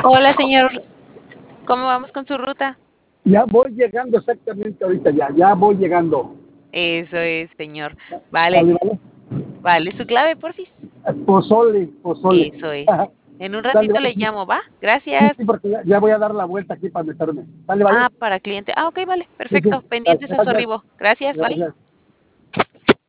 Hola, señor. ¿Cómo vamos con su ruta? Ya voy llegando exactamente ahorita, ya voy llegando. Eso es, señor. Vale, Vale, vale. vale, su clave, porfis. Pozole, pozole. Eso es. En un Dale, ratito vale, le sí, llamo, ¿va? sí, Gracias. sí, porque ya voy a dar la vuelta aquí para meterme. Dale, vale. Ah, para cliente. Ah, ok, vale. Sí, sí, Perfecto. dale, Pendientes a su gracias, arribo. Gracias, bye. gracias.